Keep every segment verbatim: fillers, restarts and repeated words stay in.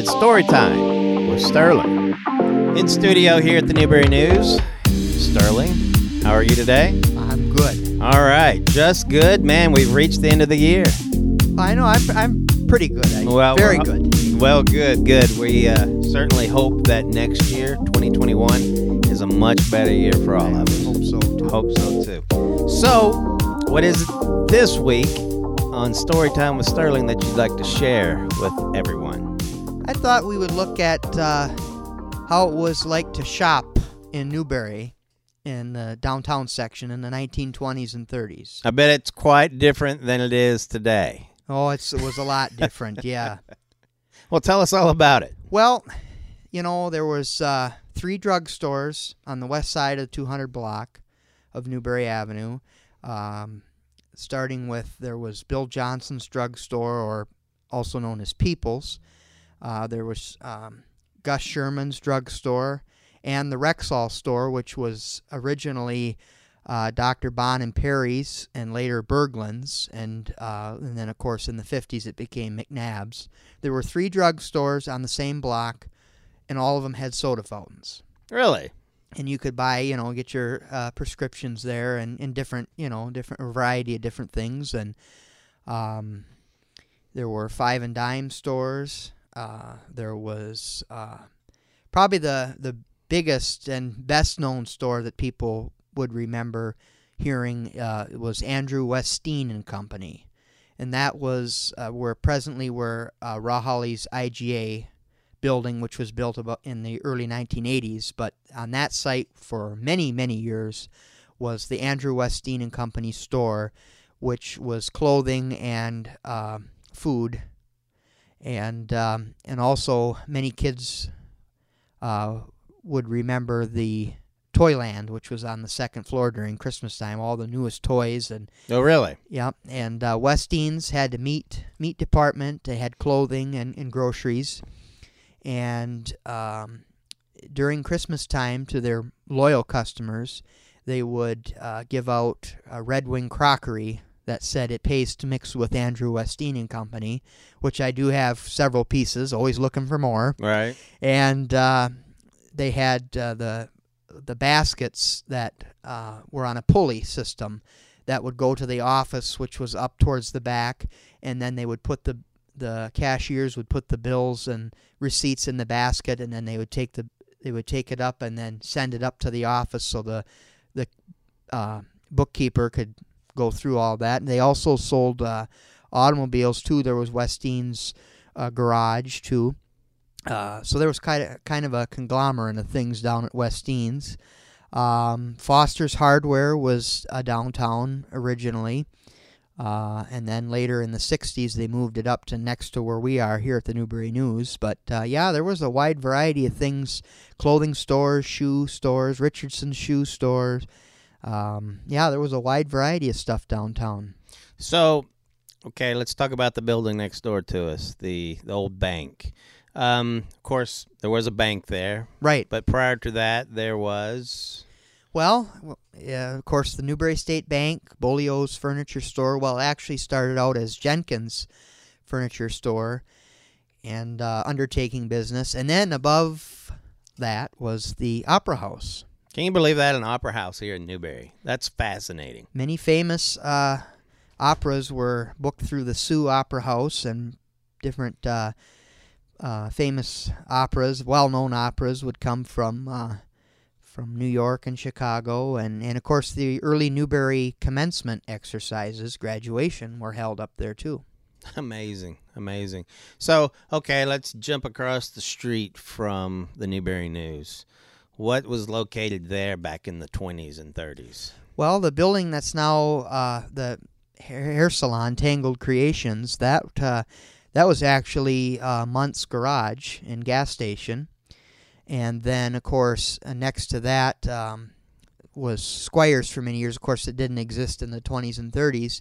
It's story time with Sterling. In studio here at the Newberry News. Sterling, how are you today? I'm good. All right, just good. Man, we've reached the end of the year. I know, I'm, I'm pretty good. I, Well, very well, good. Well, good, good. We uh, certainly hope that next year, twenty twenty-one, is a much better year for all of us. Hope so, too. Hope so, too. So, what is it this week on Storytime with Sterling that you'd like to share with everyone? I thought we would look at uh, how it was like to shop in Newberry in the downtown section in the nineteen twenties and thirties. I bet it's quite different than it is today. Oh, it's, it was a lot different, yeah. Well, tell us all about it. Well, you know, there was uh, three drugstores on the west side of the two hundred block of Newberry Avenue. Um, starting with, there was Bill Johnson's drugstore, or also known as People's. Uh, there was um, Gus Sherman's drugstore, and the Rexall store, which was originally uh, Doctor Bon and Perry's, and later Berglund's, and uh, and then of course in the fifties it became McNabb's. There were three drugstores on the same block, and all of them had soda fountains. Really? And you could buy, you know, get your uh, prescriptions there, and in different, you know, different a variety of different things. And um, there were five and dime stores. Uh, there was uh, probably the the biggest and best known store that people would remember hearing uh, was Andrew Westeen and Company, and that was uh, where presently where uh, Rawhalley's I G A building, which was built about in the early nineteen eighties. But on that site for many many years was the Andrew Westeen and Company store, which was clothing and uh, food. And um, and also many kids uh, would remember the Toyland, which was on the second floor during Christmas time. All the newest toys and Oh, really? yeah. And uh, Westeen's had a meat meat department. They had clothing and, and groceries. And um, during Christmas time, to their loyal customers, they would uh, give out a Red Wing crockery that said it pays to mix with Andrew Westeen and Company, which I do have several pieces, always looking for more. Right. And uh, they had uh, the the baskets that uh, were on a pulley system that would go to the office, which was up towards the back, and then they would put the the cashiers would put the bills and receipts in the basket, and then they would take the they would take it up and then send it up to the office so the the uh, bookkeeper could go through all that. And they also sold uh, automobiles too. There was Westeen's uh, garage too. Uh, so there was kind of kind of a conglomerate of things down at Westeen's. Um, Foster's Hardware was uh, downtown originally, uh, and then later in the sixties they moved it up to next to where we are here at the Newberry News. But uh, yeah, there was a wide variety of things: clothing stores, shoe stores, Richardson's shoe stores. Um, yeah, there was a wide variety of stuff downtown. So, okay, let's talk about the building next door to us, the, the old bank. Um, of course, there was a bank there. Right. But prior to that, there was... Well, yeah, of course, the Newberry State Bank, Bolio's Furniture Store. Well, it actually started out as Jenkins Furniture Store and uh, undertaking business. And then above that was the Opera House. Can you believe that? An opera house here in Newberry. That's fascinating. Many famous uh, operas were booked through the Sioux Opera House, and different uh, uh, famous operas, well-known operas, would come from uh, from New York and Chicago. And, and, of course, the early Newberry commencement exercises, graduation, were held up there, too. Amazing, amazing. So, okay, let's jump across the street from the Newberry News. What was located there back in the twenties and thirties? Well, the building that's now uh, the hair salon, Tangled Creations, that uh, that was actually uh, Munt's Garage and gas station. And then, of course, uh, next to that um, was Squire's for many years. Of course, it didn't exist in the twenties and thirties.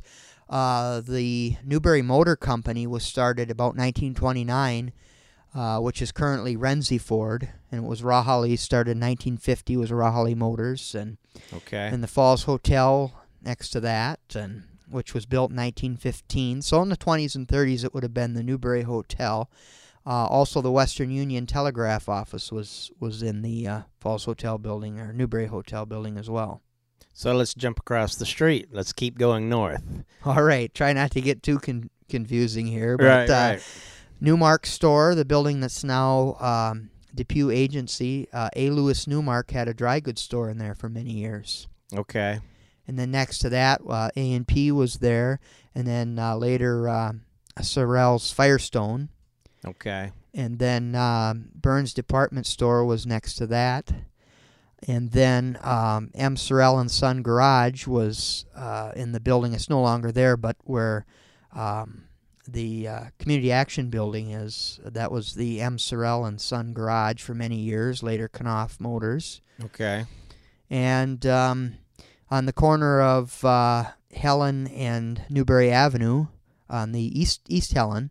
Uh, the Newberry Motor Company was started about nineteen twenty-nine, uh, which is currently Renzi Ford, and it was Rawhalley started in nineteen fifty, was Rawhalley Motors, and okay, and the Falls Hotel next to that, and which was built in nineteen fifteen. So in the twenties and thirties, it would have been the Newberry Hotel. Uh, also, the Western Union Telegraph office was, was in the uh, Falls Hotel building, or Newbury Hotel building as well. So let's jump across the street. Let's keep going north. All right. Try not to get too con- confusing here. But, Right, uh, right. Newmark Store, the building that's now um, Depew Agency, uh, A. Lewis Newmark had a dry goods store in there for many years. Okay. And then next to that, uh, A and P was there. And then uh, later, uh, Sorrell's Firestone. Okay. And then um, Burns Department Store was next to that. And then um, M. Sorrell and Son Garage was uh, in the building. It's no longer there, but where um, the uh, Community Action Building is. That was the M. Sorrell and Son Garage for many years, later Knauf Motors. Okay. And um, on the corner of uh, Helen and Newbury Avenue, on the East, East Helen,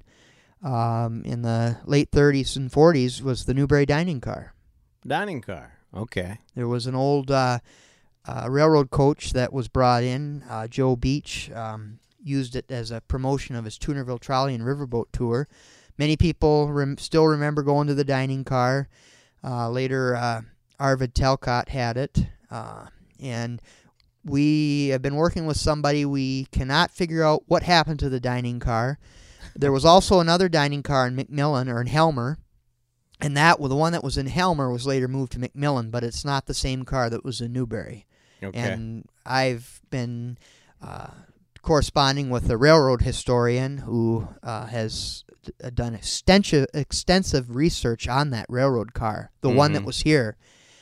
um, in the late thirties and forties, was the Newbury Dining Car. Dining car. Okay. There was an old uh, uh, railroad coach that was brought in. Uh, Joe Beach um, used it as a promotion of his Toonerville Trolley and Riverboat tour. Many people rem- still remember going to the dining car. Uh, later, uh, Arvid Talcott had it. Uh, and we have been working with somebody. We cannot figure out what happened to the dining car. There was also another dining car in McMillan, or in Helmer. And that, well, the one that was in Helmer was later moved to McMillan, but it's not the same car that was in Newbury. Okay. And I've been uh, corresponding with a railroad historian who uh, has d- done extensive, extensive research on that railroad car, the mm-hmm. one that was here.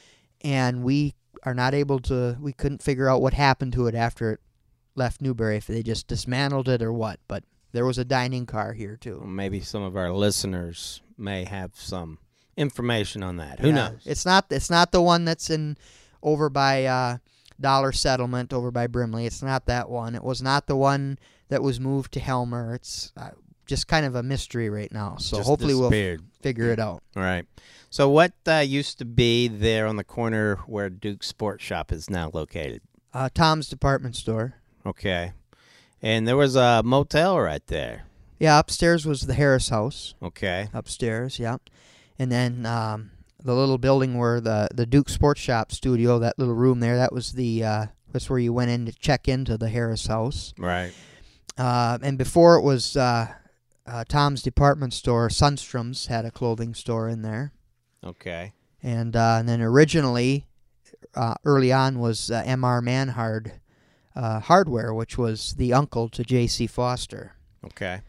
And we are not able to, we couldn't figure out what happened to it after it left Newbury, if they just dismantled it or what. But there was a dining car here, too. Well, maybe some of our listeners may have some information on that. Who Yeah. knows? It's not it's not the one that's in over by uh, Dollar Settlement over by Brimley. It's not that one. It was not the one that was moved to Helmer. It's uh, just kind of a mystery right now. So Just hopefully we'll disappeared. f- figure it out. All right. So what uh, used to be there on the corner where Duke's Sport Shop is now located? Uh, Tom's Department Store. Okay. And there was a motel right there. Yeah, upstairs was the Harris House. Okay. Upstairs, yeah. And then um, the little building where the, the Duke Sports Shop studio, that little room there, that was the uh, that's where you went in to check into the Harris House. Right. Uh, and before it was uh, uh, Tom's Department Store, Sundstrom's had a clothing store in there. Okay. And, uh, and then originally, uh, early on, was uh, M R Manhard uh, Hardware, which was the uncle to J C Foster. Okay.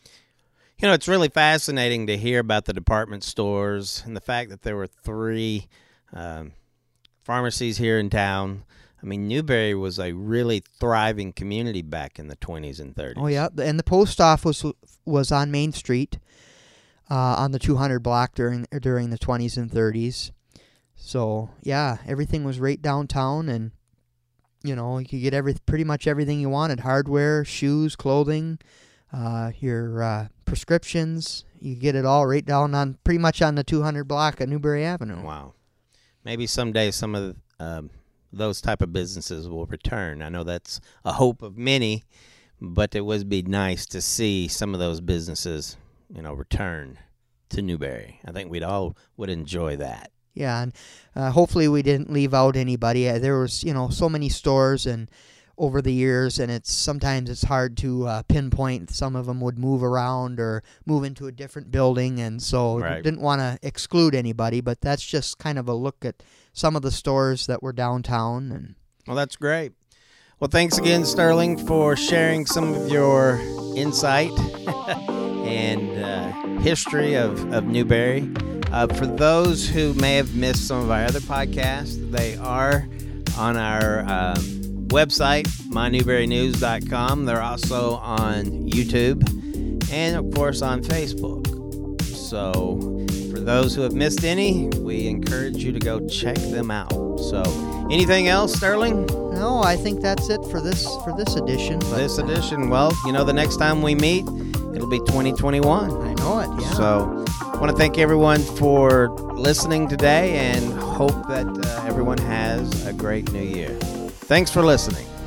You know, it's really fascinating to hear about the department stores and the fact that there were three um, pharmacies here in town. I mean, Newbury was a really thriving community back in the twenties and thirties. Oh, yeah. And the post office was on Main Street uh, on the two hundred block during during the twenties and thirties. So, yeah, everything was right downtown, and, you know, you could get every pretty much everything you wanted. Hardware, shoes, clothing, uh, your uh, prescriptions. You get it all right down on pretty much on the two hundred block of Newbury Avenue. Wow. Maybe someday some of um, those type of businesses will return. I know that's a hope of many, but it would be nice to see some of those businesses, you know, return to Newbury. I think we'd all would enjoy that. Yeah, and uh, hopefully we didn't leave out anybody. Uh, there was, you know, so many stores and over the years, and it's sometimes it's hard to uh, pinpoint. Some of them would move around or move into a different building, and so Right. didn't want to exclude anybody. But that's just kind of a look at some of the stores that were downtown. And Well, that's great. Well, thanks again, Sterling, for sharing some of your insight and uh, history of, of Newbury. Uh, for those who may have missed some of our other podcasts, they are on our um, website, my newbury news dot com. They're also on YouTube and, of course, on Facebook. So for those who have missed any, we encourage you to go check them out. So anything else, Sterling? no, I think that's it for this for this edition. But This edition, well, you know, the next time we meet, it'll be twenty twenty-one. I know it. Yeah. So I want to thank everyone for listening today and hope that uh, everyone has a great new year. Thanks for listening.